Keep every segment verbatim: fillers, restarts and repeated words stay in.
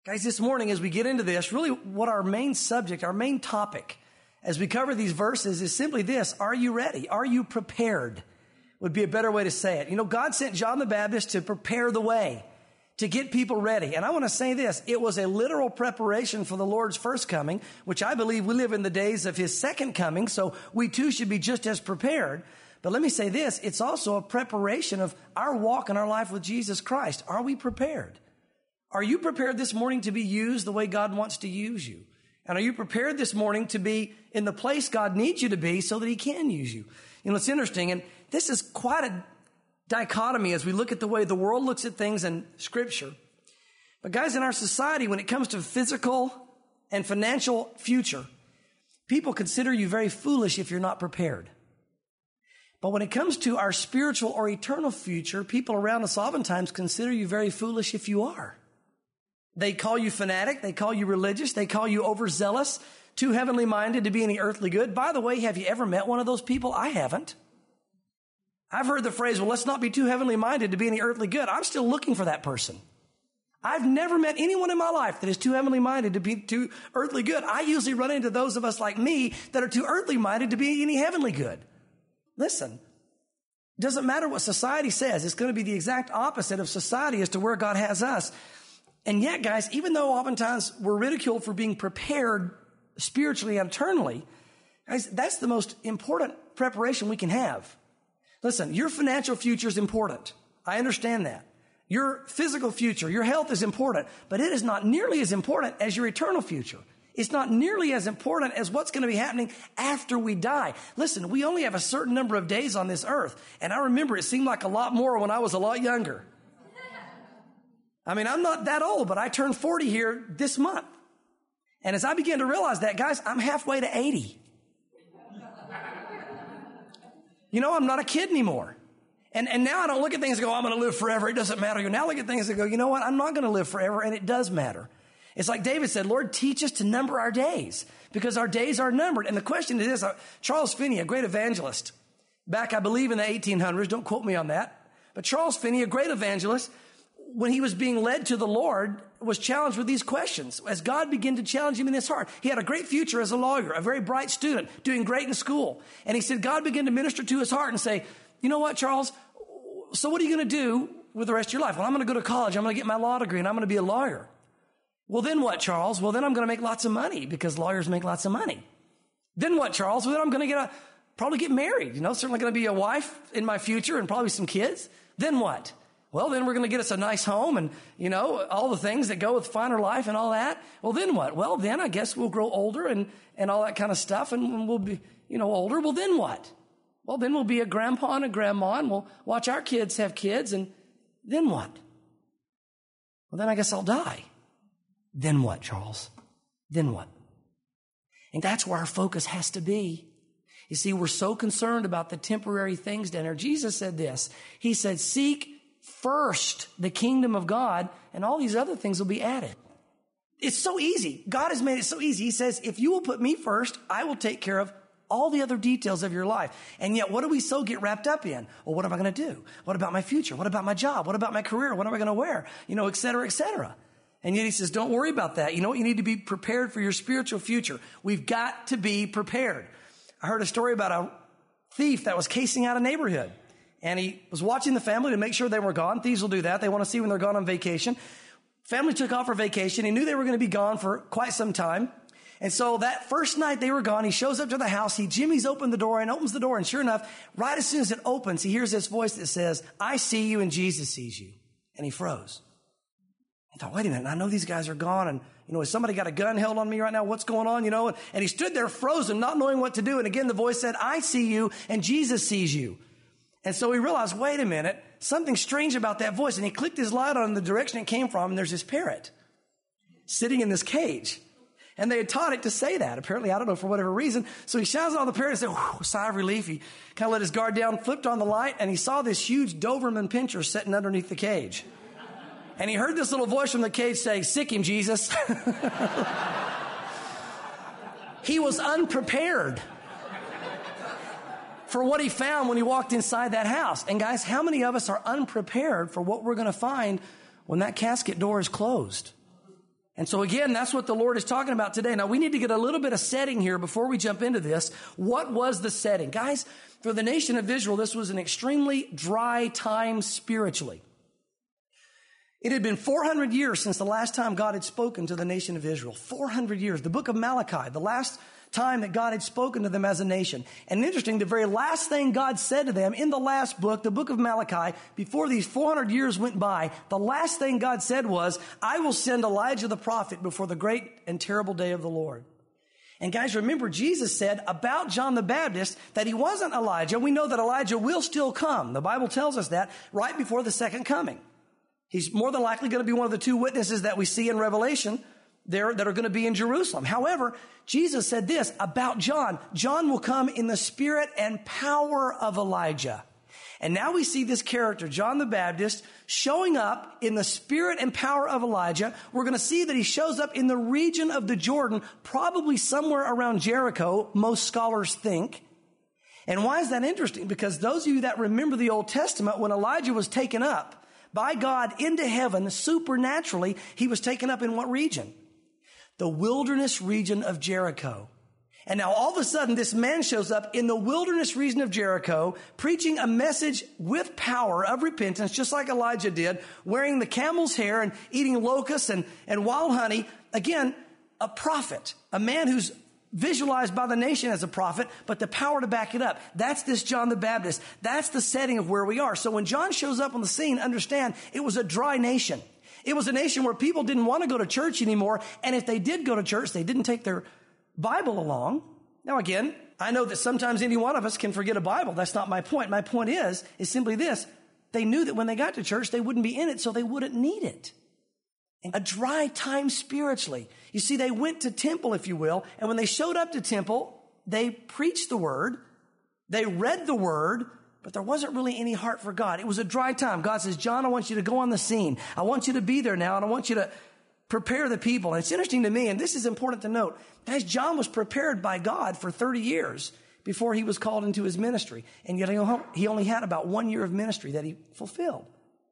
Guys, this morning as we get into this, really what our main subject, our main topic as we cover these verses is simply this. Are you ready? Are you prepared? Would be a better way to say it. You know, God sent John the Baptist to prepare the way, to get people ready. And I want to say this. It was a literal preparation for the Lord's first coming, which I believe we live in the days of his second coming. So we too should be just as prepared. But let me say this. It's also a preparation of our walk in our life with Jesus Christ. Are we prepared? Are you prepared this morning to be used the way God wants to use you? And are you prepared this morning to be in the place God needs you to be so that he can use you? You know, it's interesting, and this is quite a dichotomy as we look at the way the world looks at things in Scripture. But guys, in our society, when it comes to physical and financial future, people consider you very foolish if you're not prepared. But when it comes to our spiritual or eternal future, people around us oftentimes consider you very foolish if you are. They call you fanatic. They call you religious. They call you overzealous, too heavenly minded to be any earthly good. By the way, have you ever met one of those people? I haven't. I've heard the phrase, well, let's not be too heavenly minded to be any earthly good. I'm still looking for that person. I've never met anyone in my life that is too heavenly minded to be too earthly good. I usually run into those of us like me that are too earthly minded to be any heavenly good. Listen, it doesn't matter what society says. It's going to be the exact opposite of society as to where God has us. And yet, guys, even though oftentimes we're ridiculed for being prepared spiritually and eternally, guys, that's the most important preparation we can have. Listen, your financial future is important. I understand that. Your physical future, your health is important, but it is not nearly as important as your eternal future. It's not nearly as important as what's going to be happening after we die. Listen, we only have a certain number of days on this earth, and I remember it seemed like a lot more when I was a lot younger. I mean, I'm not that old, but I turned forty here this month. And as I began to realize that, guys, I'm halfway to eighty. You know, I'm not a kid anymore. And and now I don't look at things and go, I'm going to live forever. It doesn't matter. Now I look at things and go, you know what? I'm not going to live forever, and it does matter. It's like David said, Lord, teach us to number our days, because our days are numbered. And the question is this, uh, Charles Finney, a great evangelist, back, I believe, in the eighteen hundreds, don't quote me on that, but Charles Finney, a great evangelist, when he was being led to the Lord, was challenged with these questions. As God began to challenge him in his heart, he had a great future as a lawyer, a very bright student, doing great in school. And he said, God began to minister to his heart and say, you know what, Charles? So what are you going to do with the rest of your life? Well, I'm going to go to college. I'm going to get my law degree, and I'm going to be a lawyer. Well, then what, Charles? Well, then I'm going to make lots of money, because lawyers make lots of money. Then what, Charles? Well, then I'm going to get a, probably get married. You know, certainly going to be a wife in my future and probably some kids. Then what? Well, then we're going to get us a nice home and, you know, all the things that go with finer life and all that. Well, then what? Well, then I guess we'll grow older and, and all that kind of stuff, and we'll be, you know, older. Well, then what? Well, then we'll be a grandpa and a grandma, and we'll watch our kids have kids, and then what? Well, then I guess I'll die. Then what, Charles? Then what? And that's where our focus has to be. You see, we're so concerned about the temporary things down there. Jesus said this. He said, seek first the kingdom of God, and all these other things will be added. It's so easy. God has made it so easy. He says, if you will put me first, I will take care of all the other details of your life. And yet, what do we so get wrapped up in? Well, what am I going to do? What about my future? What about my job? What about my career? What am I going to wear? You know, et cetera, et cetera. And yet he says, don't worry about that. You know what? You need to be prepared for your spiritual future. We've got to be prepared. I heard a story about a thief that was casing out a neighborhood. And he was watching the family to make sure they were gone. Thieves will do that. They want to see when they're gone on vacation. Family took off for vacation. He knew they were going to be gone for quite some time. And so that first night they were gone, he shows up to the house. He jimmies open the door and opens the door. And sure enough, right as soon as it opens, he hears this voice that says, I see you and Jesus sees you. And he froze. I thought, wait a minute, I know these guys are gone, and, you know, has somebody got a gun held on me right now? What's going on, you know? And he stood there frozen, not knowing what to do. And again, the voice said, I see you, and Jesus sees you. And so he realized, wait a minute, something strange about that voice. And he clicked his light on the direction it came from, and there's this parrot sitting in this cage. And they had taught it to say that, apparently, I don't know, for whatever reason. So he shouts out the parrot and said, whew, sigh of relief. He kind of let his guard down, flipped on the light, and he saw this huge Doberman pinscher sitting underneath the cage. And he heard this little voice from the cage say, sick him, Jesus. He was unprepared for what he found when he walked inside that house. And guys, how many of us are unprepared for what we're going to find when that casket door is closed? And so again, that's what the Lord is talking about today. Now we need to get a little bit of setting here before we jump into this. What was the setting? Guys, for the nation of Israel, this was an extremely dry time spiritually. It had been four hundred years since the last time God had spoken to the nation of Israel. four hundred years. The book of Malachi, the last time that God had spoken to them as a nation. And interesting, the very last thing God said to them in the last book, the book of Malachi, before these four hundred years went by, the last thing God said was, I will send Elijah the prophet before the great and terrible day of the Lord. And guys, remember, Jesus said about John the Baptist that he wasn't Elijah. We know that Elijah will still come. The Bible tells us that right before the second coming. He's more than likely going to be one of the two witnesses that we see in Revelation there that are going to be in Jerusalem. However, Jesus said this about John. John will come in the spirit and power of Elijah. And now we see this character, John the Baptist, showing up in the spirit and power of Elijah. We're going to see that he shows up in the region of the Jordan, probably somewhere around Jericho, most scholars think. And why is that interesting? Because those of you that remember the Old Testament, when Elijah was taken up by God into heaven, supernaturally, he was taken up in what region? The wilderness region of Jericho. And now all of a sudden, this man shows up in the wilderness region of Jericho, preaching a message with power of repentance, just like Elijah did, wearing the camel's hair and eating locusts and, and wild honey. Again, a prophet, a man who's visualized by the nation as a prophet, but the power to back it up. That's this John the Baptist. That's the setting of where we are. So when John shows up on the scene, understand it was a dry nation. It was a nation where people didn't want to go to church anymore. And if they did go to church, they didn't take their Bible along. Now, again, I know that sometimes any one of us can forget a Bible. That's not my point. My point is, is simply this. They knew that when they got to church, they wouldn't be in it, so they wouldn't need it. And a dry time spiritually. You see, they went to temple, if you will, and when they showed up to temple, they preached the word, they read the word, but there wasn't really any heart for God. It was a dry time. God says, John, I want you to go on the scene. I want you to be there now, and I want you to prepare the people. And it's interesting to me, and this is important to note, guys, John was prepared by God for thirty years before he was called into his ministry. And yet he only had about one year of ministry that he fulfilled.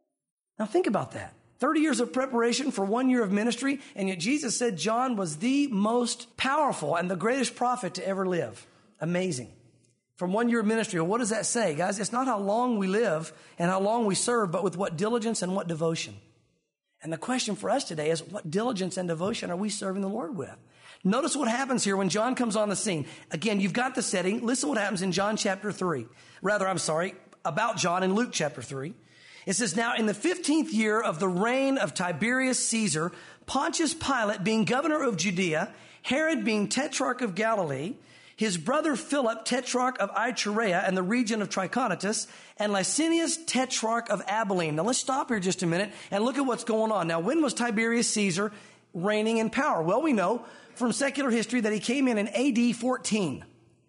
Now think about that. thirty years of preparation for one year of ministry, and yet Jesus said John was the most powerful and the greatest prophet to ever live. Amazing. From one year of ministry. Well, what does that say, guys? It's not how long we live and how long we serve, but with what diligence and what devotion. And the question for us today is, what diligence and devotion are we serving the Lord with? Notice what happens here when John comes on the scene. Again, you've got the setting. Listen what happens in John chapter three. Rather, I'm sorry, about John in Luke chapter three. It says, now in the fifteenth year of the reign of Tiberius Caesar, Pontius Pilate being governor of Judea, Herod being tetrarch of Galilee, his brother Philip, tetrarch of Iturea and the region of Trachonitis, and Licinius, tetrarch of Abilene. Now let's stop here just a minute and look at what's going on. Now, when was Tiberius Caesar reigning in power? Well, we know from secular history that he came in in A D fourteen.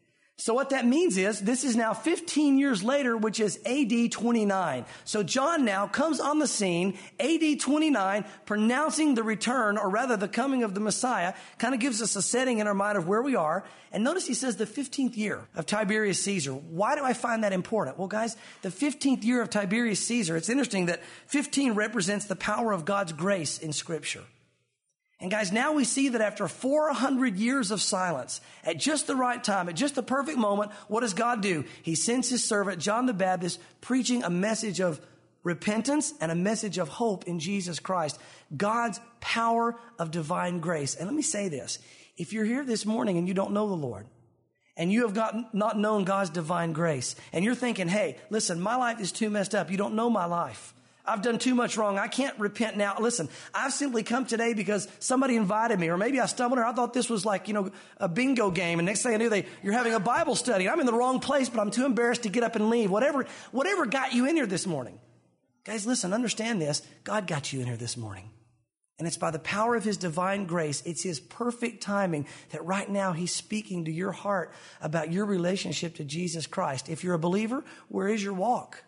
So what that means is this is now fifteen years later, which is A D twenty-nine. So John now comes on the scene, A D twenty-nine, pronouncing the return, or rather the coming of the Messiah, kind of gives us a setting in our mind of where we are. And notice he says the fifteenth year of Tiberius Caesar. Why do I find that important? Well, guys, the fifteenth year of Tiberius Caesar, it's interesting that fifteen represents the power of God's grace in Scripture. And guys, now we see that after four hundred years of silence, at just the right time, at just the perfect moment, what does God do? He sends his servant, John the Baptist, preaching a message of repentance and a message of hope in Jesus Christ. God's power of divine grace. And let me say this. If you're here this morning and you don't know the Lord, and you have got, not known God's divine grace, and you're thinking, hey, listen, my life is too messed up. You don't know my life. I've done too much wrong. I can't repent now. Listen, I've simply come today because somebody invited me, or maybe I stumbled, or I thought this was like, you know, a bingo game. And next thing I knew, they, you're having a Bible study. I'm in the wrong place, but I'm too embarrassed to get up and leave. Whatever, whatever got you in here this morning. Guys, listen, understand this. God got you in here this morning. And it's by the power of his divine grace. It's his perfect timing that right now he's speaking to your heart about your relationship to Jesus Christ. If you're a believer, where is your walk?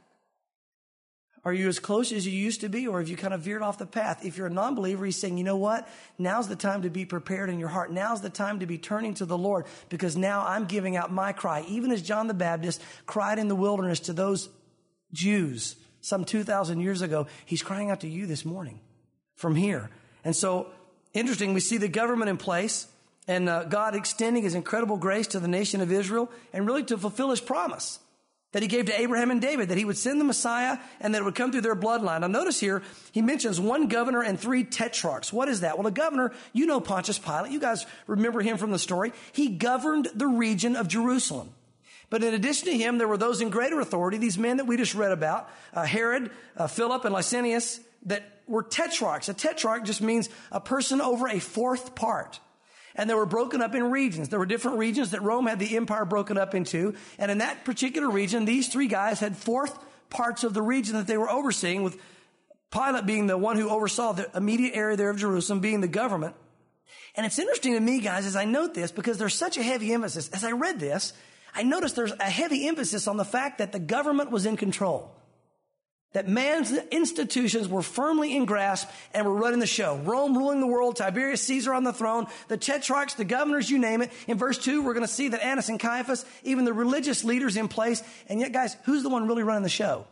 Are you as close as you used to be, or have you kind of veered off the path? If you're a non-believer, he's saying, you know what? Now's the time to be prepared in your heart. Now's the time to be turning to the Lord, because now I'm giving out my cry. Even as John the Baptist cried in the wilderness to those Jews some two thousand years ago, he's crying out to you this morning from here. And so interesting, we see the government in place and uh, God extending his incredible grace to the nation of Israel and really to fulfill his promise that he gave to Abraham and David, that he would send the Messiah and that it would come through their bloodline. Now notice here, he mentions one governor and three tetrarchs. What is that? Well, a governor, you know Pontius Pilate. You guys remember him from the story. He governed the region of Jerusalem. But in addition to him, there were those in greater authority, these men that we just read about, uh, Herod, uh, Philip, and Lysanias, that were tetrarchs. A tetrarch just means a person over a fourth part. And they were broken up in regions. There were different regions that Rome had the empire broken up into. And in that particular region, these three guys had fourth parts of the region that they were overseeing, with Pilate being the one who oversaw the immediate area there of Jerusalem, being the government. And it's interesting to me, guys, as I note this, because there's such a heavy emphasis. As I read this, I noticed there's a heavy emphasis on the fact that the government was in control. That man's institutions were firmly in grasp and were running the show. Rome ruling the world, Tiberius Caesar on the throne, the tetrarchs, the governors, you name it. In verse two, we're going to see that Annas and Caiaphas, even the religious leaders in place. And yet, guys, who's the one really running the show?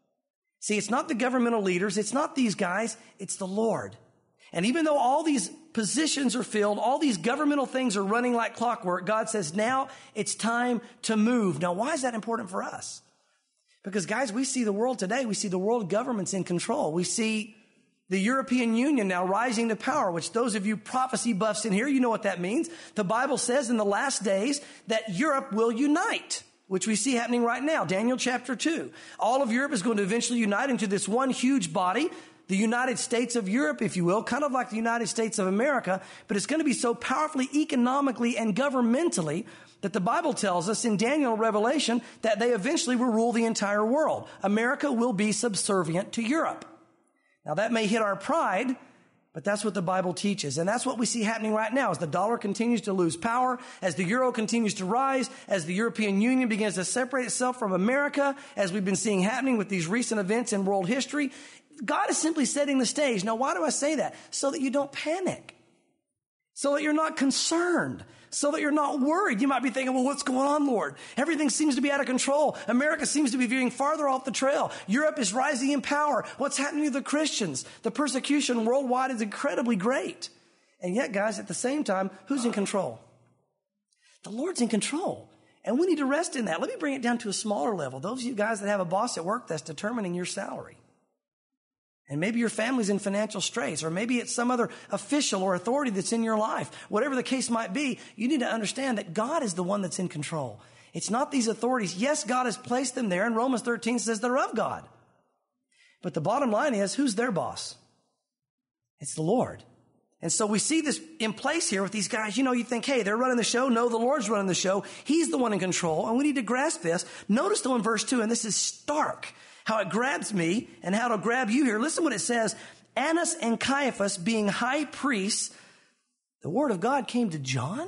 See, it's not the governmental leaders. It's not these guys. It's the Lord. And even though all these positions are filled, all these governmental things are running like clockwork, God says, now it's time to move. Now, why is that important for us? Because, guys, we see the world today. We see the world governments in control. We see the European Union now rising to power, which those of you prophecy buffs in here, you know what that means. The Bible says in the last days that Europe will unite, which we see happening right now. Daniel chapter two. All of Europe is going to eventually unite into this one huge body, the United States of Europe, if you will, kind of like the United States of America, but it's going to be so powerfully economically and governmentally that the Bible tells us in Daniel and Revelation that they eventually will rule the entire world. America will be subservient to Europe. Now that may hit our pride, but that's what the Bible teaches. And that's what we see happening right now as the dollar continues to lose power, as the euro continues to rise, as the European Union begins to separate itself from America, as we've been seeing happening with these recent events in world history. God is simply setting the stage. Now, why do I say that? So that you don't panic. So that you're not concerned. So that you're not worried. You might be thinking, well, what's going on, Lord? Everything seems to be out of control. America seems to be veering farther off the trail. Europe is rising in power. What's happening to the Christians? The persecution worldwide is incredibly great. And yet, guys, at the same time, who's in control? The Lord's in control. And we need to rest in that. Let me bring it down to a smaller level. Those of you guys that have a boss at work that's determining your salary. And maybe your family's in financial straits, or maybe it's some other official or authority that's in your life. Whatever the case might be, you need to understand that God is the one that's in control. It's not these authorities. Yes, God has placed them there, and Romans thirteen says they're of God. But the bottom line is, who's their boss? It's the Lord. And so we see this in place here with these guys. You know, you think, hey, they're running the show. No, the Lord's running the show. He's the one in control, and we need to grasp this. Notice though in verse two, and this is stark, how it grabs me and how it'll grab you here. Listen what it says. Annas and Caiaphas being high priests, the word of God came to John,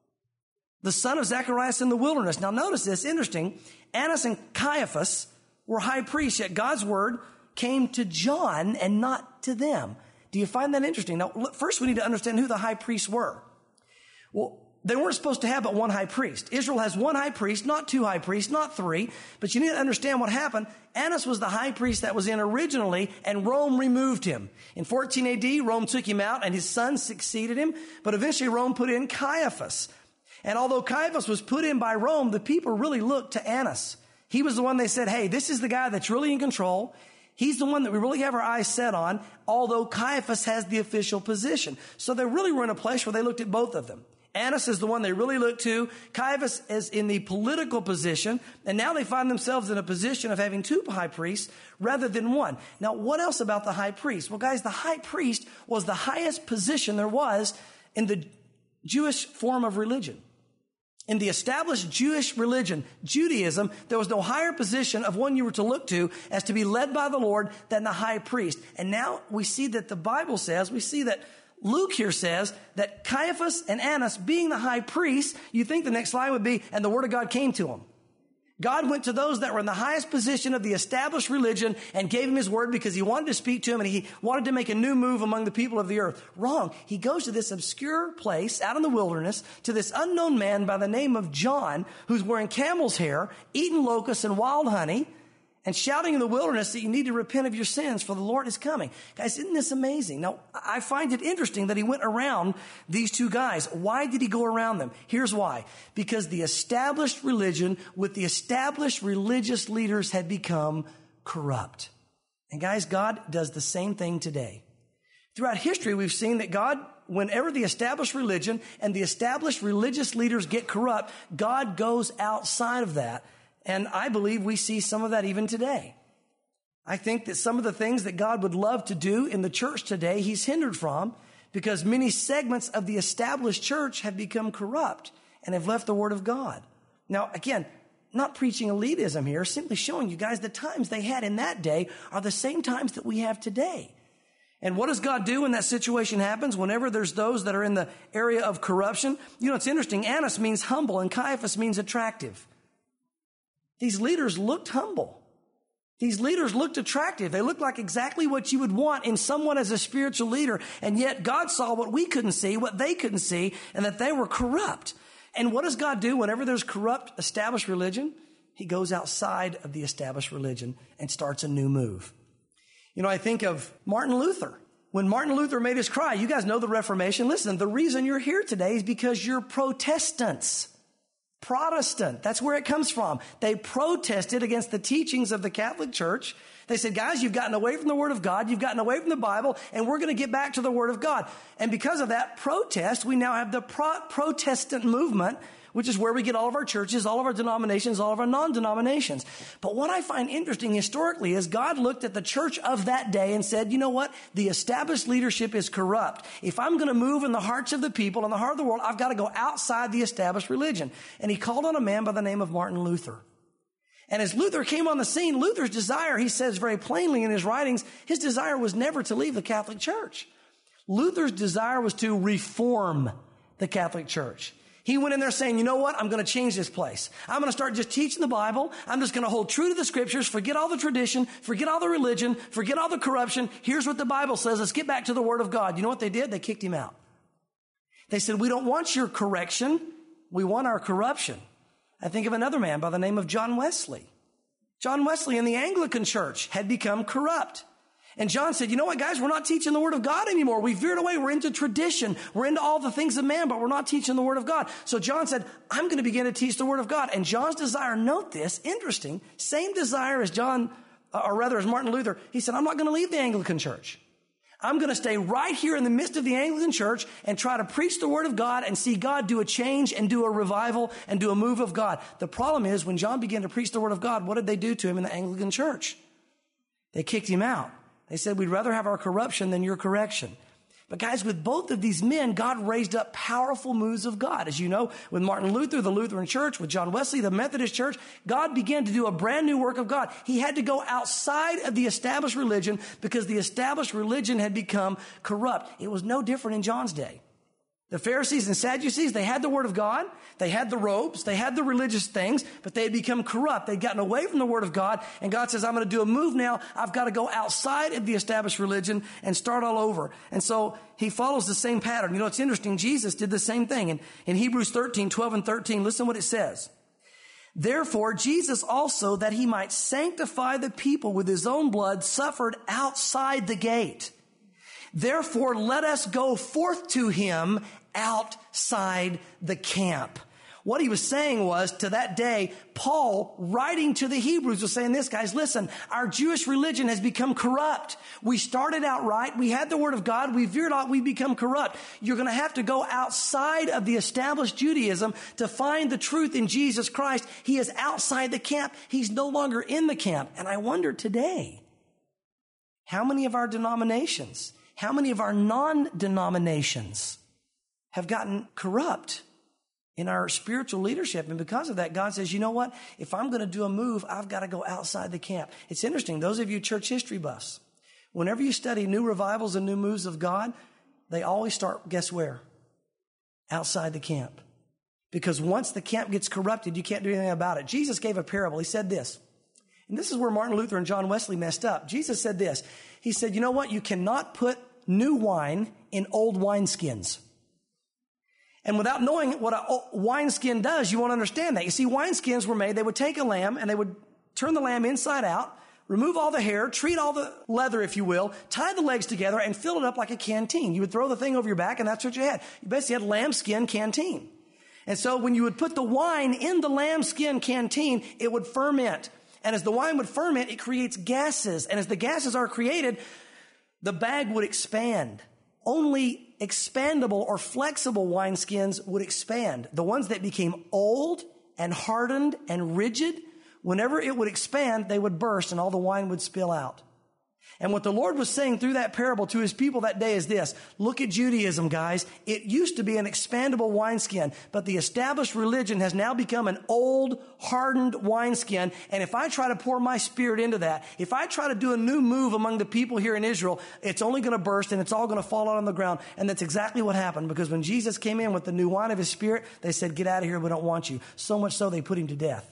the son of Zacharias in the wilderness. Now notice this, interesting. Annas and Caiaphas were high priests, yet God's word came to John and not to them. Do you find that interesting? Now, first we need to understand who the high priests were. Well, they weren't supposed to have but one high priest. Israel has one high priest, not two high priests, not three. But you need to understand what happened. Annas was the high priest that was in originally, and Rome removed him. In fourteen A D, Rome took him out, and his son succeeded him. But eventually Rome put in Caiaphas. And although Caiaphas was put in by Rome, the people really looked to Annas. He was the one they said, hey, this is the guy that's really in control. He's the one that we really have our eyes set on, although Caiaphas has the official position. So they really were in a place where they looked at both of them. Annas is the one they really look to. Caiaphas is in the political position. And now they find themselves in a position of having two high priests rather than one. Now, what else about the high priest? Well, guys, the high priest was the highest position there was in the Jewish form of religion. In the established Jewish religion, Judaism, there was no higher position of one you were to look to as to be led by the Lord than the high priest. And now we see that the Bible says, we see that Luke here says that Caiaphas and Annas being the high priests, you think the next line would be, and the word of God came to them. God went to those that were in the highest position of the established religion and gave him his word because he wanted to speak to him and he wanted to make a new move among the people of the earth. Wrong. He goes to this obscure place out in the wilderness to this unknown man by the name of John, who's wearing camel's hair, eating locusts and wild honey. and shouting in the wilderness that you need to repent of your sins, for the Lord is coming. Guys, isn't this amazing? Now, I find it interesting that he went around these two guys. Why did he go around them? Here's why. Because the established religion with the established religious leaders had become corrupt. And guys, God does the same thing today. Throughout history, we've seen that God, whenever the established religion and the established religious leaders get corrupt, God goes outside of that. And I believe we see some of that even today. I think that some of the things that God would love to do in the church today, he's hindered from because many segments of the established church have become corrupt and have left the Word of God. Now, again, not preaching elitism here, simply showing you guys the times they had in that day are the same times that we have today. And what does God do when that situation happens? Whenever there's those that are in the area of corruption, you know, it's interesting. Annas means humble and Caiaphas means attractive. These leaders looked humble. These leaders looked attractive. They looked like exactly what you would want in someone as a spiritual leader. And yet God saw what we couldn't see, what they couldn't see, and that they were corrupt. And what does God do whenever there's corrupt established religion? He goes outside of the established religion and starts a new move. You know, I think of Martin Luther. When Martin Luther made his cry, you guys know the Reformation. Listen, the reason you're here today is because you're Protestants. Protestant. That's where it comes from. They protested against the teachings of the Catholic Church. They said, guys, you've gotten away from the Word of God. You've gotten away from the Bible, and we're going to get back to the Word of God. And because of that protest, we now have the pro- Protestant movement, which is where we get all of our churches, all of our denominations, all of our non-denominations. But what I find interesting historically is God looked at the church of that day and said, you know what? The established leadership is corrupt. If I'm going to move in the hearts of the people, in the heart of the world, I've got to go outside the established religion. And he called on a man by the name of Martin Luther. And as Luther came on the scene, Luther's desire, he says very plainly in his writings, his desire was never to leave the Catholic Church. Luther's desire was to reform the Catholic Church. He went in there saying, you know what? I'm going to change this place. I'm going to start just teaching the Bible. I'm just going to hold true to the scriptures, forget all the tradition, forget all the religion, forget all the corruption. Here's what the Bible says. Let's get back to the Word of God. You know what they did? They kicked him out. They said, we don't want your correction. We want our corruption. I think of another man by the name of John Wesley. John Wesley in the Anglican Church had become corrupt. And John said, you know what, guys, we're not teaching the Word of God anymore. We veered away. We're into tradition. We're into all the things of man, but we're not teaching the Word of God. So John said, I'm going to begin to teach the Word of God. And John's desire, note this, interesting, same desire as John, or rather as Martin Luther. He said, I'm not going to leave the Anglican Church. I'm going to stay right here in the midst of the Anglican Church and try to preach the Word of God and see God do a change and do a revival and do a move of God. The problem is when John began to preach the Word of God, what did they do to him in the Anglican Church? They kicked him out. They said, we'd rather have our corruption than your correction. But guys, with both of these men, God raised up powerful moves of God. As you know, with Martin Luther, the Lutheran Church, with John Wesley, the Methodist Church, God began to do a brand new work of God. He had to go outside of the established religion because the established religion had become corrupt. It was no different in John's day. The Pharisees and Sadducees, they had the Word of God, they had the robes, they had the religious things, but they had become corrupt. They'd gotten away from the Word of God, and God says, I'm going to do a move now. I've got to go outside of the established religion and start all over. And so he follows the same pattern. You know, it's interesting. Jesus did the same thing. And in Hebrews thirteen, twelve and thirteen, listen what it says. Therefore, Jesus also, that he might sanctify the people with his own blood, suffered outside the gate. Therefore, let us go forth to him outside the camp. What he was saying was, to that day, Paul, writing to the Hebrews, was saying this, guys, listen, our Jewish religion has become corrupt. We started out right. We had the Word of God. We veered out. We become corrupt. You're going to have to go outside of the established Judaism to find the truth in Jesus Christ. He is outside the camp. He's no longer in the camp. And I wonder today, how many of our denominations, how many of our non-denominations have gotten corrupt in our spiritual leadership? And because of that, God says, you know what? If I'm going to do a move, I've got to go outside the camp. It's interesting. Those of you church history buffs, whenever you study new revivals and new moves of God, they always start, guess where? Outside the camp. Because once the camp gets corrupted, you can't do anything about it. Jesus gave a parable. He said this, and this is where Martin Luther and John Wesley messed up. Jesus said this. He said, you know what? You cannot put new wine in old wineskins. And without knowing what a wineskin does, you won't understand that. You see, wineskins were made, they would take a lamb and they would turn the lamb inside out, remove all the hair, treat all the leather, if you will, tie the legs together, and fill it up like a canteen. You would throw the thing over your back, and that's what you had. You basically had lambskin canteen. And so when you would put the wine in the lambskin canteen, it would ferment. And as the wine would ferment, it creates gases. And as the gases are created, the bag would expand. Only expandable or flexible wineskins would expand. The ones that became old and hardened and rigid, whenever it would expand, they would burst and all the wine would spill out. And what the Lord was saying through that parable to his people that day is this. Look at Judaism, guys. It used to be an expandable wineskin, but the established religion has now become an old, hardened wineskin. And if I try to pour my spirit into that, if I try to do a new move among the people here in Israel, it's only going to burst and it's all going to fall out on the ground. And that's exactly what happened, because when Jesus came in with the new wine of his spirit, they said, get out of here. We don't want you. So much so they put him to death.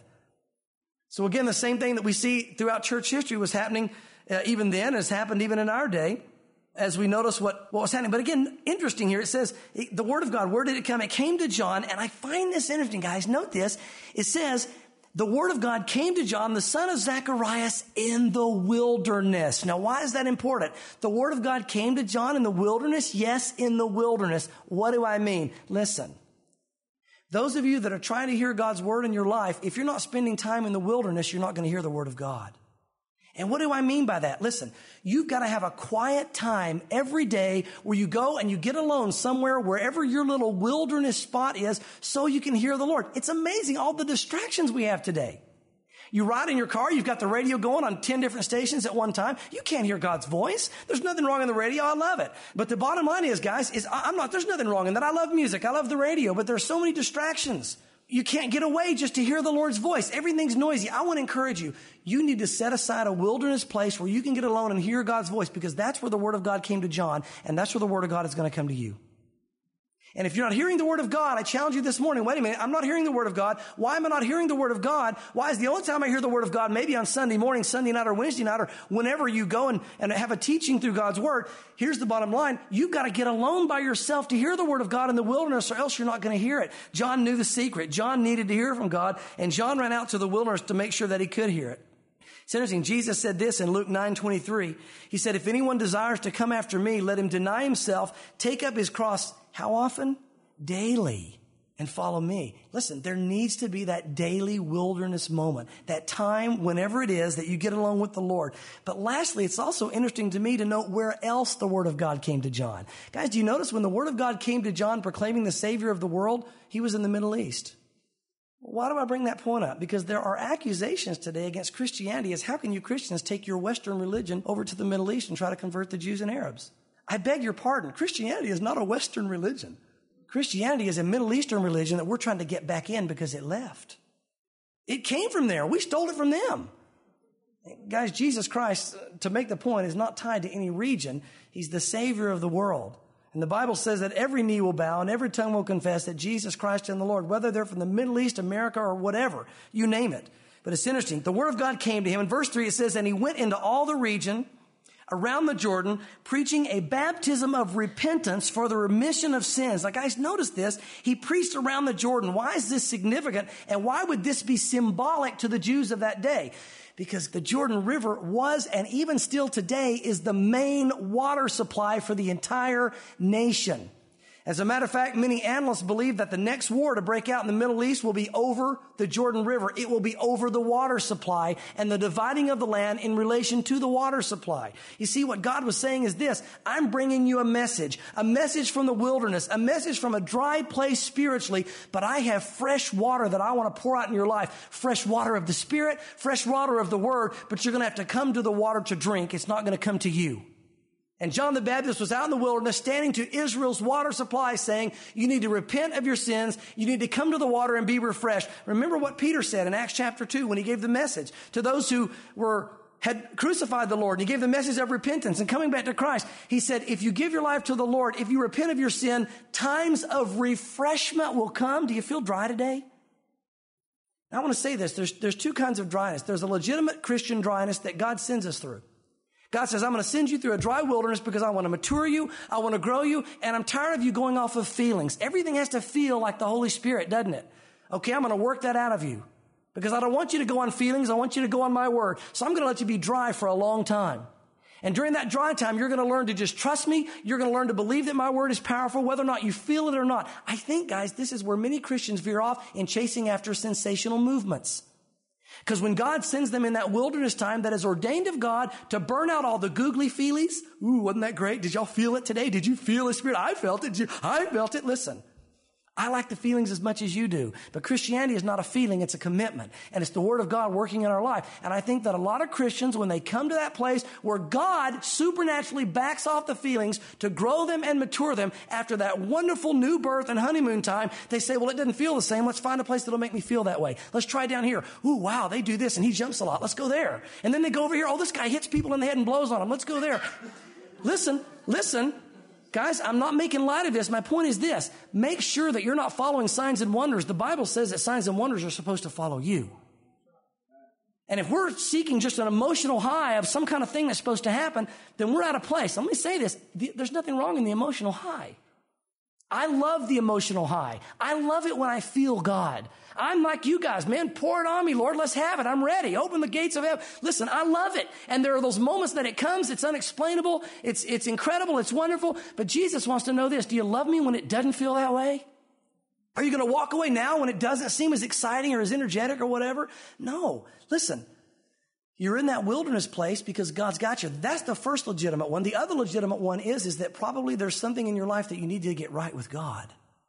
So again, the same thing that we see throughout church history was happening uh, even then, has happened even in our day, as we notice what, what was happening. But again, interesting here, it says, the word of God, where did it come? It came to John, and I find this interesting, guys. Note this. It says, the word of God came to John, the son of Zacharias, in the wilderness. Now, why is that important? The word of God came to John in the wilderness? Yes, in the wilderness. What do I mean? Listen. Those of you that are trying to hear God's word in your life, if you're not spending time in the wilderness, you're not going to hear the word of God. And what do I mean by that? Listen, you've got to have a quiet time every day where you go and you get alone somewhere, wherever your little wilderness spot is, so you can hear the Lord. It's amazing all the distractions we have today. You ride in your car, you've got the radio going on ten different stations at one time. You can't hear God's voice. There's nothing wrong in the radio. I love it. But the bottom line is, guys, is I'm not, there's nothing wrong in that. I love music. I love the radio, but there's so many distractions. You can't get away just to hear the Lord's voice. Everything's noisy. I want to encourage you. You need to set aside a wilderness place where you can get alone and hear God's voice, because that's where the word of God came to John, and that's where the word of God is going to come to you. And if you're not hearing the word of God, I challenge you this morning, wait a minute, I'm not hearing the word of God. Why am I not hearing the word of God? Why is the only time I hear the word of God maybe on Sunday morning, Sunday night, or Wednesday night, or whenever you go and, and have a teaching through God's word? Here's the bottom line. You've got to get alone by yourself to hear the word of God in the wilderness, or else you're not going to hear it. John knew the secret. John needed to hear from God, and John ran out to the wilderness to make sure that he could hear it. It's interesting. Jesus said this in Luke nine twenty-three. He said, if anyone desires to come after me, let him deny himself, take up his cross. How often? Daily, and follow me. Listen, there needs to be that daily wilderness moment, that time, whenever it is, that you get along with the Lord. But lastly, it's also interesting to me to note where else the word of God came to John. Guys, do you notice when the word of God came to John proclaiming the Savior of the world, he was in the Middle East? Why do I bring that point up? Because there are accusations today against Christianity as how can you Christians take your Western religion over to the Middle East and try to convert the Jews and Arabs? I beg your pardon. Christianity is not a Western religion. Christianity is a Middle Eastern religion that we're trying to get back in because it left. It came from there. We stole it from them. Guys, Jesus Christ, to make the point, is not tied to any region. He's the Savior of the world. And the Bible says that every knee will bow and every tongue will confess that Jesus Christ is the Lord, whether they're from the Middle East, America, or whatever. You name it. But it's interesting. The word of God came to him. In verse three, it says, and he went into all the region around the Jordan, preaching a baptism of repentance for the remission of sins. Now, guys, notice this. He preached around the Jordan. Why is this significant? And why would this be symbolic to the Jews of that day? Because the Jordan River was, and even still today, is the main water supply for the entire nation. As a matter of fact, many analysts believe that the next war to break out in the Middle East will be over the Jordan River. It will be over the water supply and the dividing of the land in relation to the water supply. You see, what God was saying is this: I'm bringing you a message, a message from the wilderness, a message from a dry place spiritually, but I have fresh water that I want to pour out in your life. Fresh water of the Spirit, fresh water of the Word, but you're going to have to come to the water to drink. It's not going to come to you. And John the Baptist was out in the wilderness standing to Israel's water supply saying, you need to repent of your sins. You need to come to the water and be refreshed. Remember what Peter said in Acts chapter two when he gave the message to those who were had crucified the Lord. And he gave the message of repentance and coming back to Christ. He said, if you give your life to the Lord, if you repent of your sin, times of refreshment will come. Do you feel dry today? I want to say this. There's, there's two kinds of dryness. There's a legitimate Christian dryness that God sends us through. God says, I'm going to send you through a dry wilderness because I want to mature you, I want to grow you, and I'm tired of you going off of feelings. Everything has to feel like the Holy Spirit, doesn't it? Okay, I'm going to work that out of you. because I don't want you to go on feelings. I want you to go on my word. So I'm going to let you be dry for a long time. And during that dry time, you're going to learn to just trust me. You're going to learn to believe that my word is powerful, whether or not you feel it or not. I think, guys, this is where many Christians veer off in chasing after sensational movements. Because when God sends them in that wilderness time that is ordained of God to burn out all the googly feelies, ooh, wasn't that great? Did y'all feel it today? Did you feel the Spirit? I felt it. I felt it. Listen. I like the feelings as much as you do, but Christianity is not a feeling, it's a commitment, and it's the Word of God working in our life. And I think that a lot of Christians, when they come to that place where God supernaturally backs off the feelings to grow them and mature them after that wonderful new birth and honeymoon time, they say, well, it doesn't feel the same. Let's find a place that'll make me feel that way. Let's try down here. Ooh, wow, they do this and he jumps a lot. Let's go there. And then they go over here. Oh, this guy hits people in the head and blows on them. Let's go there. Listen, listen. Guys, I'm not making light of this. My point is this. Make sure that you're not following signs and wonders. The Bible says that signs and wonders are supposed to follow you. And if we're seeking just an emotional high of some kind of thing that's supposed to happen, then we're out of place. Let me say this. There's nothing wrong in the emotional high. I love the emotional high. I love it when I feel God. I'm like you guys, man, pour it on me, Lord. Let's have it. I'm ready. Open the gates of heaven. Listen, I love it. And there are those moments that it comes. It's unexplainable. It's, it's incredible. It's wonderful. But Jesus wants to know this. Do you love me when it doesn't feel that way? Are you going to walk away now when it doesn't seem as exciting or as energetic or whatever? No. Listen, you're in that wilderness place because God's got you. That's the first legitimate one. The other legitimate one is, is that probably there's something in your life that you need to get right with God.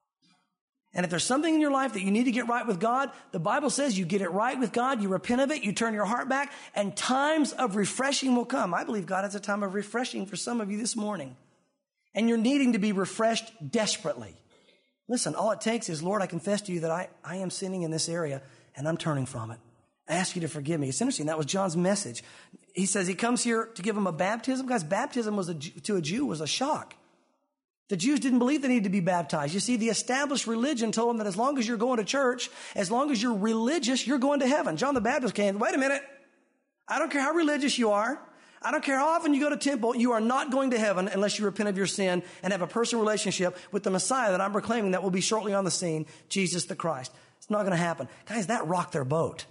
And if there's something in your life that you need to get right with God, the Bible says you get it right with God, you repent of it, you turn your heart back, and times of refreshing will come. I believe God has a time of refreshing for some of you this morning. And you're needing to be refreshed desperately. Listen, all it takes is, Lord, I confess to you that I, I am sinning in this area, and I'm turning from it. I ask you to forgive me. It's interesting. That was John's message. He says he comes here to give him a baptism. Guys, baptism was a, to a Jew was a shock. The Jews didn't believe they needed to be baptized. You see, the established religion told them that as long as you're going to church, as long as you're religious, you're going to heaven. John the Baptist came, wait a minute. I don't care how religious you are. I don't care how often you go to temple. You are not going to heaven unless you repent of your sin and have a personal relationship with the Messiah that I'm proclaiming that will be shortly on the scene, Jesus the Christ. It's not going to happen. Guys, that rocked their boat.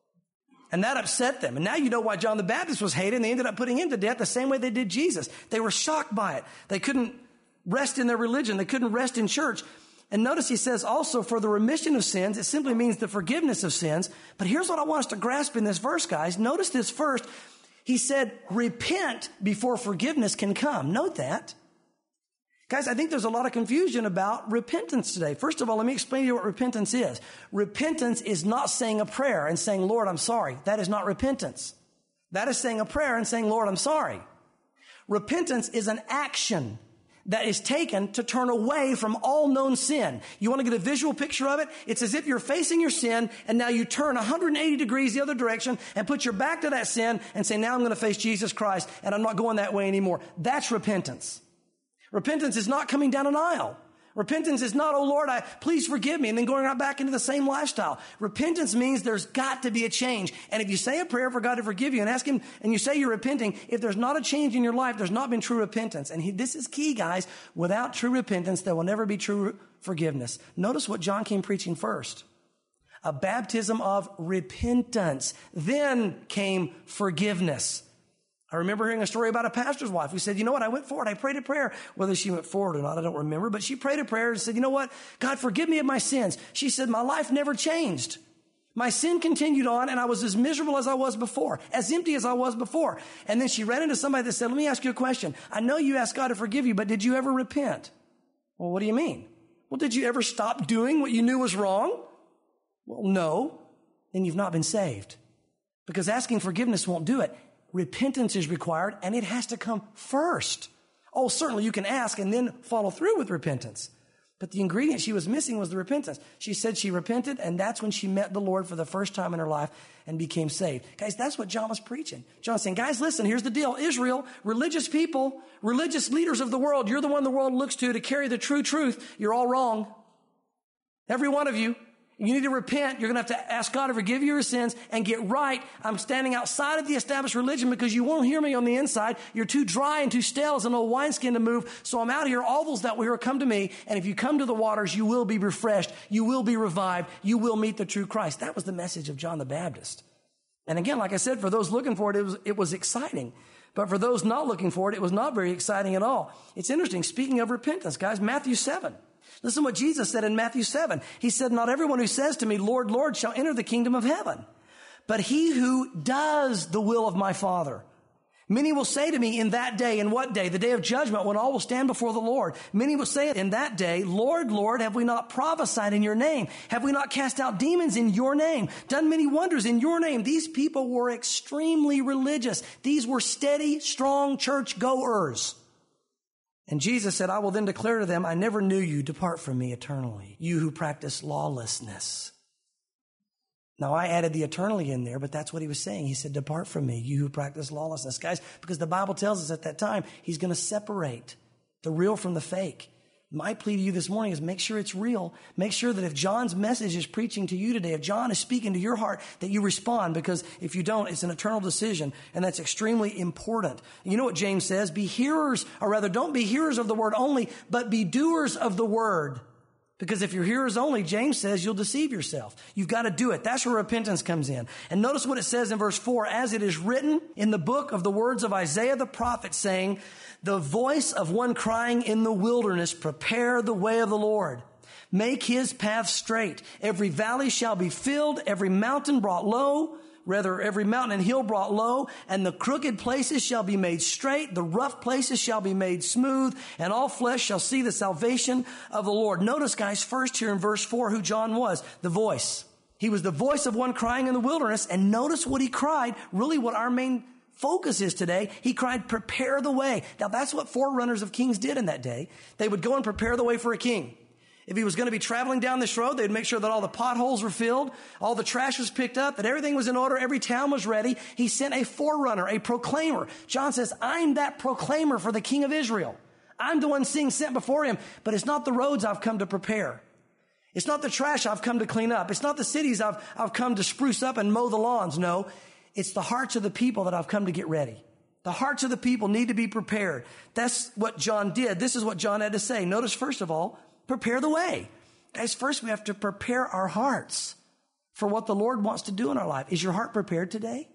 And that upset them. And now you know why John the Baptist was hated, and they ended up putting him to death the same way they did Jesus. They were shocked by it. They couldn't rest in their religion. They couldn't rest in church. And notice he says also for the remission of sins, it simply means the forgiveness of sins. But here's what I want us to grasp in this verse, guys. Notice this first. He said, repent before forgiveness can come. Note that. Guys, I think there's a lot of confusion about repentance today. First of all, let me explain to you what repentance is. Repentance is not saying a prayer and saying, Lord, I'm sorry. That is not repentance. That is saying a prayer and saying, Lord, I'm sorry. Repentance is an action that is taken to turn away from all known sin. You want to get a visual picture of it? It's as if you're facing your sin and now you turn one hundred eighty degrees the other direction and put your back to that sin and say, now I'm going to face Jesus Christ and I'm not going that way anymore. That's repentance. Repentance is not coming down an aisle. Repentance is not, oh Lord, I please forgive me, and then going right back into the same lifestyle. Repentance means there's got to be a change. And if you say a prayer for God to forgive you and ask him, and you say you're repenting, if there's not a change in your life, there's not been true repentance. And he, this is key, guys. Without true repentance, there will never be true forgiveness. Notice what John came preaching first. A baptism of repentance. Then came forgiveness. I remember hearing a story about a pastor's wife who said, you know what, I went forward, I prayed a prayer. Whether she went forward or not, I don't remember, but she prayed a prayer and said, you know what, God, forgive me of my sins. She said, my life never changed. My sin continued on, and I was as miserable as I was before, as empty as I was before. And then she ran into somebody that said, let me ask you a question. I know you asked God to forgive you, but did you ever repent? Well, what do you mean? Well, did you ever stop doing what you knew was wrong? Well, no. Then you've not been saved. Because asking forgiveness won't do it. Repentance is required, and it has to come first. Oh, certainly you can ask and then follow through with repentance. But the ingredient she was missing was the repentance. She said she repented, and that's when she met the Lord for the first time in her life and became saved. Guys, that's what John was preaching. John's saying, guys, listen, here's the deal. Israel, religious people, religious leaders of the world, you're the one the world looks to to carry the true truth. You're all wrong. Every one of you. You need to repent. You're going to have to ask God to forgive you your sins and get right. I'm standing outside of the established religion because you won't hear me on the inside. You're too dry and too stale as an old wineskin to move. So I'm out here. All those that will hear come to me. And if you come to the waters, you will be refreshed. You will be revived. You will meet the true Christ. That was the message of John the Baptist. And again, like I said, for those looking for it, it was, it was exciting. But for those not looking for it, it was not very exciting at all. It's interesting. Speaking of repentance, guys, Matthew seven. Listen to what Jesus said in Matthew seven. He said, not everyone who says to me, Lord, Lord, shall enter the kingdom of heaven, but he who does the will of my Father. Many will say to me in that day, in what day? The day of judgment, when all will stand before the Lord. Many will say in that day, Lord, Lord, have we not prophesied in your name? Have we not cast out demons in your name? Done many wonders in your name? These people were extremely religious. These were steady, strong church goers. And Jesus said, I will then declare to them, I never knew you. Depart from me eternally, you who practice lawlessness. Now, I added the eternally in there, but that's what he was saying. He said, depart from me, you who practice lawlessness. Guys, because the Bible tells us at that time, he's going to separate the real from the fake. My plea to you this morning is make sure it's real. Make sure that if John's message is preaching to you today, if John is speaking to your heart, that you respond, because if you don't, it's an eternal decision, and that's extremely important. You know what James says? Be hearers, or rather, don't be hearers of the word only, but be doers of the word. Because if you're hearers only, James says you'll deceive yourself. You've got to do it. That's where repentance comes in. And notice what it says in verse four, as it is written in the book of the words of Isaiah the prophet, saying, the voice of one crying in the wilderness, prepare the way of the Lord. Make his path straight. Every valley shall be filled, every mountain brought low, rather every mountain and hill brought low, and the crooked places shall be made straight, the rough places shall be made smooth, and all flesh shall see the salvation of the Lord. Notice, guys, first here in verse four, who John was, the voice. He was the voice of one crying in the wilderness, and notice what he cried, really what our main focus is today. He cried, prepare the way. Now, that's what forerunners of kings did in that day. They would go and prepare the way for a king. If he was going to be traveling down this road, they'd make sure that all the potholes were filled, all the trash was picked up, that everything was in order, every town was ready. He sent a forerunner, a proclaimer. John says, I'm that proclaimer for the king of Israel. I'm the one seeing sent before him, but it's not the roads I've come to prepare. It's not the trash I've come to clean up. It's not the cities I've, I've come to spruce up and mow the lawns. No, it's the hearts of the people that I've come to get ready. The hearts of the people need to be prepared. That's what John did. This is what John had to say. Notice, first of all, prepare the way. Guys, first we have to prepare our hearts for what the Lord wants to do in our life. Is your heart prepared today?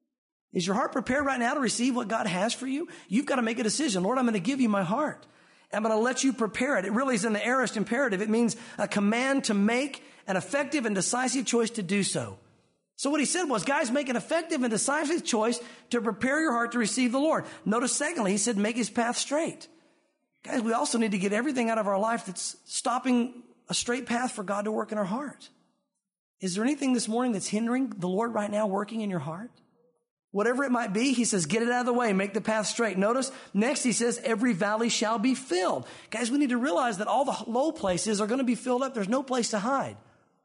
Is your heart prepared right now to receive what God has for you? You've got to make a decision. Lord, I'm going to give you my heart. I'm going to let you prepare it. It really is in the aorist imperative. It means a command to make an effective and decisive choice to do so. So what he said was, guys, make an effective and decisive choice to prepare your heart to receive the Lord. Notice secondly, he said, make his path straight. Guys, we also need to get everything out of our life that's stopping a straight path for God to work in our heart. Is there anything this morning that's hindering the Lord right now working in your heart? Whatever it might be, he says, get it out of the way, make the path straight. Notice, next he says, every valley shall be filled. Guys, we need to realize that all the low places are going to be filled up. There's no place to hide.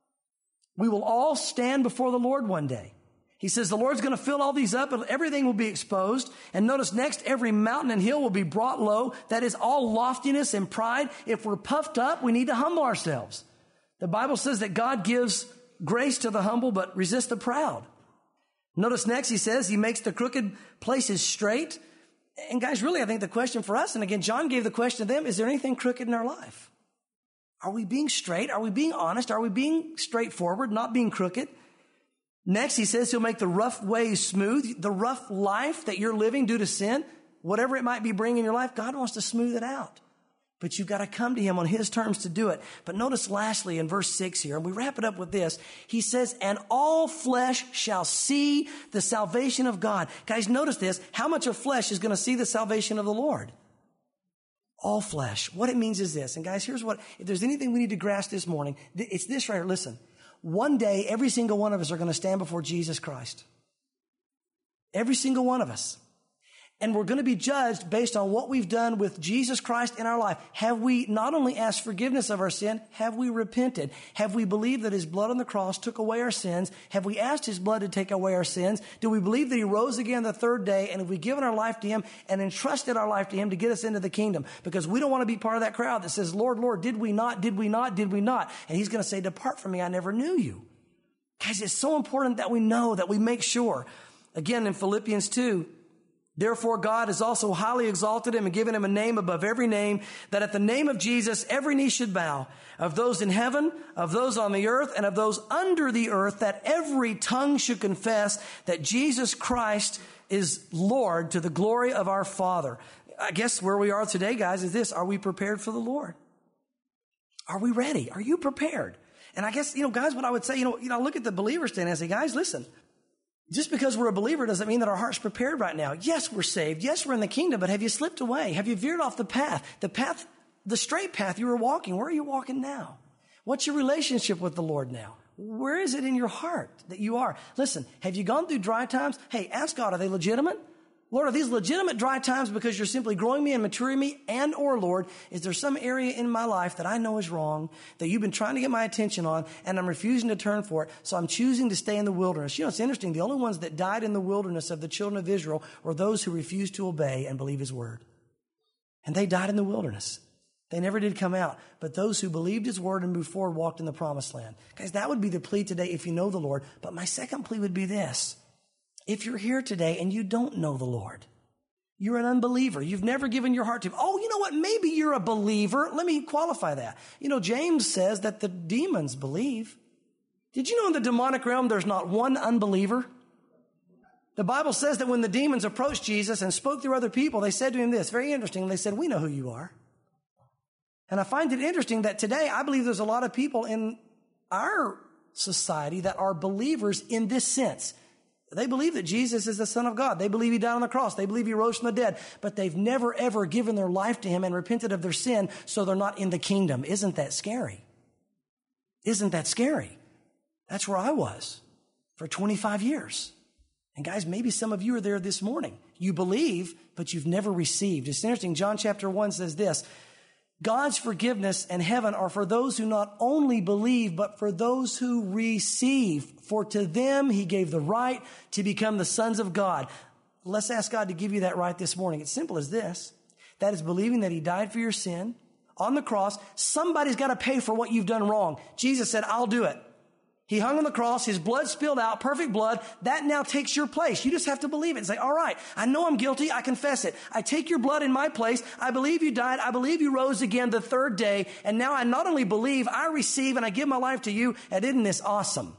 We will all stand before the Lord one day. He says the Lord's going to fill all these up and everything will be exposed. And notice next, every mountain and hill will be brought low. That is all loftiness and pride. If we're puffed up, we need to humble ourselves. The Bible says that God gives grace to the humble, but resist the proud. Notice next, he says he makes the crooked places straight. And guys, really, I think the question for us, and again, John gave the question to them, is there anything crooked in our life? Are we being straight? Are we being honest? Are we being straightforward, not being crooked? Next, he says he'll make the rough ways smooth. The rough life that you're living due to sin, whatever it might be bringing in your life, God wants to smooth it out. But you've got to come to him on his terms to do it. But notice lastly in verse six here, and we wrap it up with this. He says, and all flesh shall see the salvation of God. Guys, notice this. How much of flesh is going to see the salvation of the Lord? All flesh. What it means is this. And guys, here's what, if there's anything we need to grasp this morning, it's this right here. Listen, one day, every single one of us are going to stand before Jesus Christ. Every single one of us. And we're going to be judged based on what we've done with Jesus Christ in our life. Have we not only asked forgiveness of our sin, have we repented? Have we believed that his blood on the cross took away our sins? Have we asked his blood to take away our sins? Do we believe that he rose again the third day? And have we given our life to him and entrusted our life to him to get us into the kingdom? Because we don't want to be part of that crowd that says, Lord, Lord, did we not? Did we not? Did we not? And he's going to say, depart from me, I never knew you. Guys, it's so important that we know, that we make sure. Again, in Philippians two, therefore, God has also highly exalted him and given him a name above every name, that at the name of Jesus, every knee should bow, of those in heaven, of those on the earth, and of those under the earth, that every tongue should confess that Jesus Christ is Lord, to the glory of our Father. I guess where we are today, guys, is this. Are we prepared for the Lord? Are we ready? Are you prepared? And I guess, you know, guys, what I would say, you know, you know, I look at the believers today and I say, guys, listen. Just because we're a believer doesn't mean that our heart's prepared right now. Yes, we're saved. Yes, we're in the kingdom, but have you slipped away? Have you veered off the path? The path, the straight path you were walking. Where are you walking now? What's your relationship with the Lord now? Where is it in your heart that you are? Listen, have you gone through dry times? Hey, ask God, are they legitimate? Lord, are these legitimate dry times because you're simply growing me and maturing me? And or, Lord, is there some area in my life that I know is wrong, that you've been trying to get my attention on, and I'm refusing to turn for it, so I'm choosing to stay in the wilderness? You know, it's interesting. The only ones that died in the wilderness of the children of Israel were those who refused to obey and believe his word. And they died in the wilderness. They never did come out. But those who believed his word and moved forward walked in the promised land. Guys, that would be the plea today if you know the Lord. But my second plea would be this. If you're here today and you don't know the Lord, you're an unbeliever. You've never given your heart to him. Oh, you know what? Maybe you're a believer. Let me qualify that. You know, James says that the demons believe. Did you know in the demonic realm there's not one unbeliever? The Bible says that when the demons approached Jesus and spoke through other people, they said to him this, very interesting. They said, we know who you are. And I find it interesting that today I believe there's a lot of people in our society that are believers in this sense. They believe that Jesus is the Son of God. They believe he died on the cross. They believe he rose from the dead. But they've never, ever given their life to him and repented of their sin, so they're not in the kingdom. Isn't that scary? Isn't that scary? That's where I was for twenty-five years. And guys, maybe some of you are there this morning. You believe, but you've never received. It's interesting. John chapter one says this, God's forgiveness and heaven are for those who not only believe, but for those who receive. For to them he gave the right to become the sons of God. Let's ask God to give you that right this morning. It's simple as this. That is believing that he died for your sin on the cross. Somebody's got to pay for what you've done wrong. Jesus said, I'll do it. He hung on the cross, his blood spilled out, perfect blood. That now takes your place. You just have to believe it and say, all right, I know I'm guilty. I confess it. I take your blood in my place. I believe you died. I believe you rose again the third day. And now I not only believe, I receive and I give my life to you. And isn't this awesome?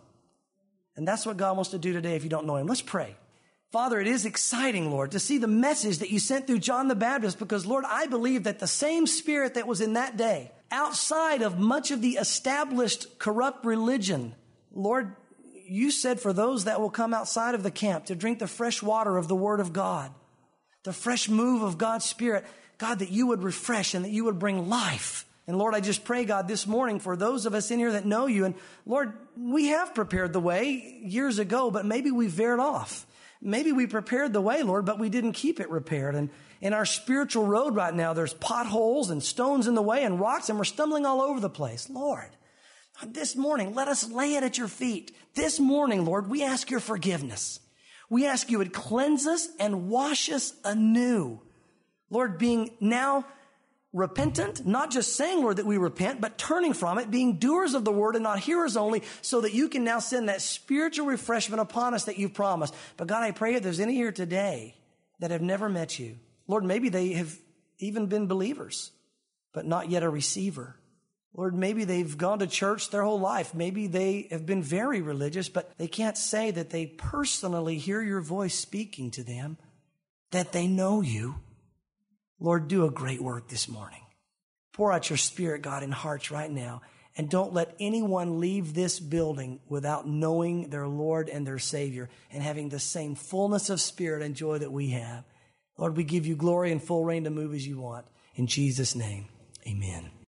And that's what God wants to do today if you don't know him. Let's pray. Father, it is exciting, Lord, to see the message that you sent through John the Baptist, because, Lord, I believe that the same spirit that was in that day, outside of much of the established corrupt religion, Lord, you said for those that will come outside of the camp to drink the fresh water of the Word of God, the fresh move of God's Spirit, God, that you would refresh and that you would bring life. And Lord, I just pray, God, this morning for those of us in here that know you. And Lord, we have prepared the way years ago, but maybe we veered off. Maybe we prepared the way, Lord, but we didn't keep it repaired. And in our spiritual road right now, there's potholes and stones in the way and rocks, and we're stumbling all over the place. Lord, this morning, let us lay it at your feet. This morning, Lord, we ask your forgiveness. We ask you would cleanse us and wash us anew. Lord, being now repentant, not just saying, Lord, that we repent, but turning from it, being doers of the word and not hearers only, so that you can now send that spiritual refreshment upon us that you've promised. But God, I pray if there's any here today that have never met you, Lord, maybe they have even been believers, but not yet a receiver. Lord, maybe they've gone to church their whole life. Maybe they have been very religious, but they can't say that they personally hear your voice speaking to them, that they know you. Lord, do a great work this morning. Pour out your Spirit, God, in hearts right now. And don't let anyone leave this building without knowing their Lord and their Savior and having the same fullness of spirit and joy that we have. Lord, we give you glory and full reign to move as you want. In Jesus' name, amen.